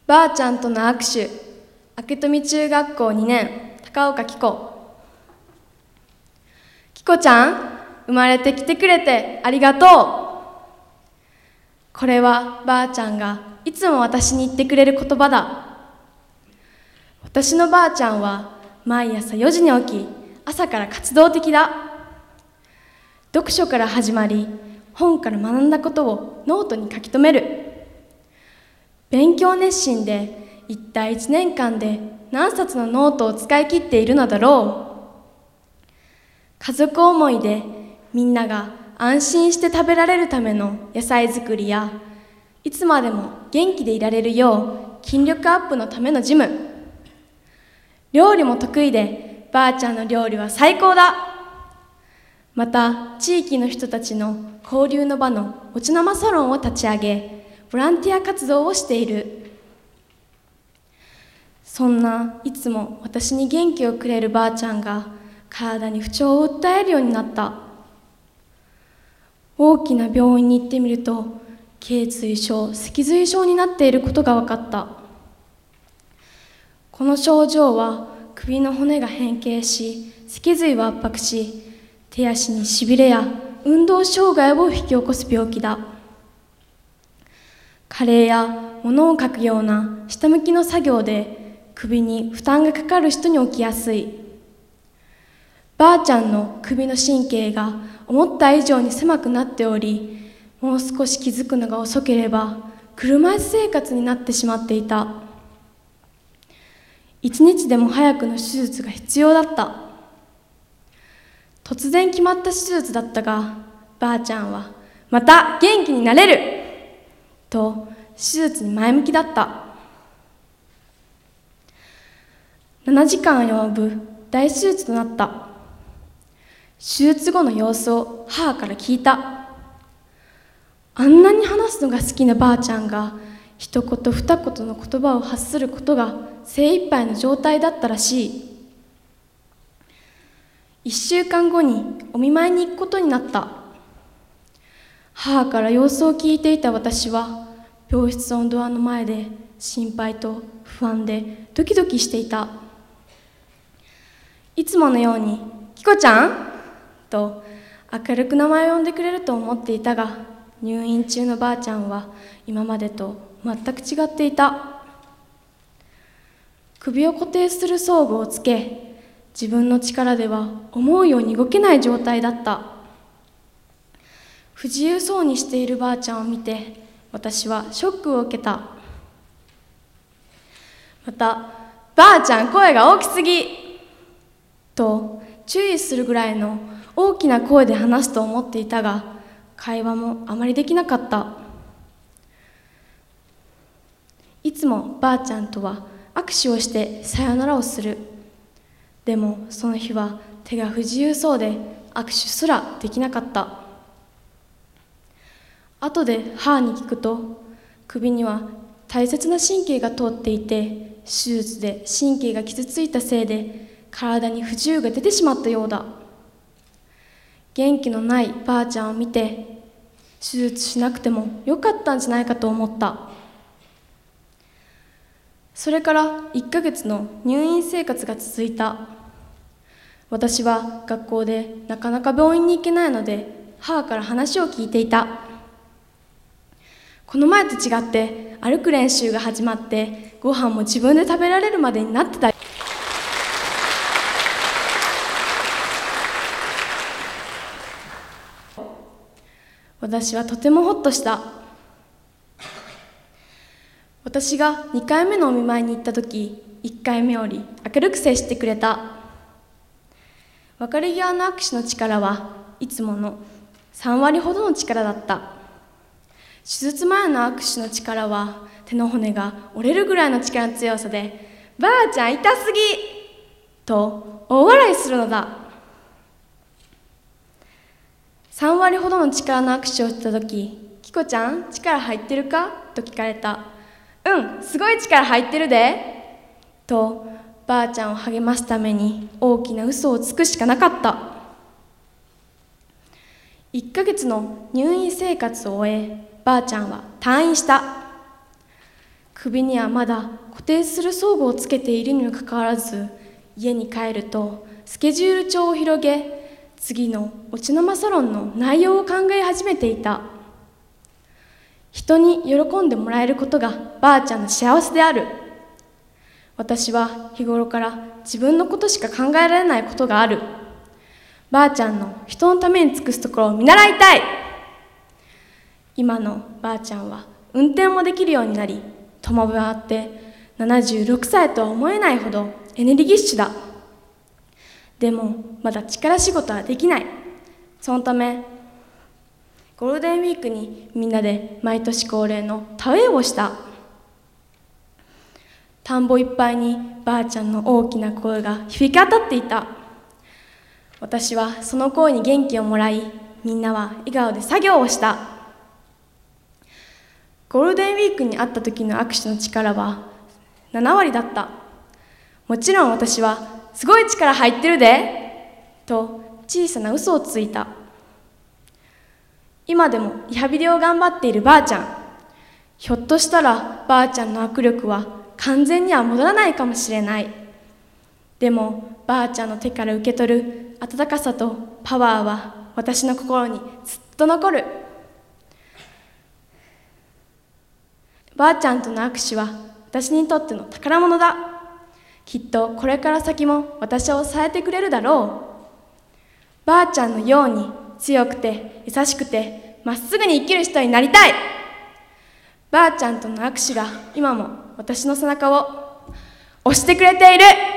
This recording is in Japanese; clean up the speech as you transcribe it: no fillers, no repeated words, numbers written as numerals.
ばあちゃんとの握手。明富中学校2年、高岡紀子。紀子ちゃん、生まれてきてくれてありがとう。これはばあちゃんがいつも私に言ってくれる言葉だ。私のばあちゃんは毎朝4時に起き、朝から活動的だ。読書から始まり、本から学んだことをノートに書き留める。勉強熱心で一体1年間で何冊のノートを使い切っているのだろう。家族思いでみんなが安心して食べられるための野菜作りや、いつまでも元気でいられるよう筋力アップのためのジム。料理も得意でばあちゃんの料理は最高だ。また地域の人たちの交流の場のお茶の間サロンを立ち上げ、ボランティア活動をしている。そんないつも私に元気をくれるばあちゃんが体に不調を訴えるようになった。大きな病院に行ってみると、頚椎症、脊髄症になっていることが分かった。この症状は首の骨が変形し、脊髄を圧迫し、手足にしびれや運動障害を引き起こす病気だ。加齢や物を書くような下向きの作業で首に負担がかかる人に起きやすい。ばあちゃんの首の神経が思った以上に狭くなっており、もう少し気づくのが遅ければ車椅子生活になってしまっていた。一日でも早くの手術が必要だった。突然決まった手術だったが、ばあちゃんはまた元気になれると手術に前向きだった。7時間及ぶ大手術となった。手術後の様子を母から聞いた。あんなに話すのが好きなばあちゃんが一言二言の言葉を発することが精一杯の状態だったらしい。1週間後にお見舞いに行くことになった。母から様子を聞いていた私は病室のドアの前で心配と不安でドキドキしていた。いつものように「紀子ちゃん?」と明るく名前を呼んでくれると思っていたが、入院中のばあちゃんは今までと全く違っていた。首を固定する装具をつけ、自分の力では思うように動けない状態だった。不自由そうにしているばあちゃんを見て、私はショックを受けた。また、ばあちゃん声が大きすぎと注意するぐらいの大きな声で話すと思っていたが、会話もあまりできなかった。いつもばあちゃんとは握手をしてさよならをする。でもその日は手が不自由そうで握手すらできなかった。後で母に聞くと、首には大切な神経が通っていて、手術で神経が傷ついたせいで体に不自由が出てしまったようだ。元気のないばあちゃんを見て、手術しなくてもよかったんじゃないかと思った。それから1ヶ月の入院生活が続いた。私は学校でなかなか病院に行けないので、母から話を聞いていた。この前と違って歩く練習が始まって、ご飯も自分で食べられるまでになってた。私はとてもホッとした。私が2回目のお見舞いに行った時、1回目より明るく接してくれた。別れ際の握手の力はいつもの3割ほどの力だった。手術前の握手の力は手の骨が折れるぐらいの力の強さで、ばあちゃん痛すぎと大笑いするのだ。3割ほどの力の握手をした時、紀子ちゃん力入ってるかと聞かれた。うん、すごい力入ってるでとばあちゃんを励ますために大きな嘘をつくしかなかった。1ヶ月の入院生活を終え、ばあちゃんは退院した。 首にはまだ固定する装具をつけているにもかかわらず、家に帰るとスケジュール帳を広げ、次のお茶の間サロンの内容を考え始めていた。人に喜んでもらえることがばあちゃんの幸せである。私は日頃から自分のことしか考えられないことがある。ばあちゃんの人のために尽くすところを見習いたい。今のばあちゃんは運転もできるようになり、共回って76歳とは思えないほどエネルギッシュだ。でもまだ力仕事はできない。そのためゴールデンウィークにみんなで毎年恒例の田植えをした。田んぼいっぱいにばあちゃんの大きな声が響き渡っていた。私はその声に元気をもらい、みんなは笑顔で作業をした。ゴールデンウィークに会った時の握手の力は7割だった。もちろん私はすごい力入ってるでと小さな嘘をついた。今でもリハビリを頑張っているばあちゃん。ひょっとしたらばあちゃんの握力は完全には戻らないかもしれない。でもばあちゃんの手から受け取る温かさとパワーは私の心にずっと残る。ばあちゃんとの握手は私にとっての宝物だ。きっとこれから先も私を支えてくれるだろう。ばあちゃんのように強くて優しくてまっすぐに生きる人になりたい。ばあちゃんとの握手が今も私の背中を押してくれている。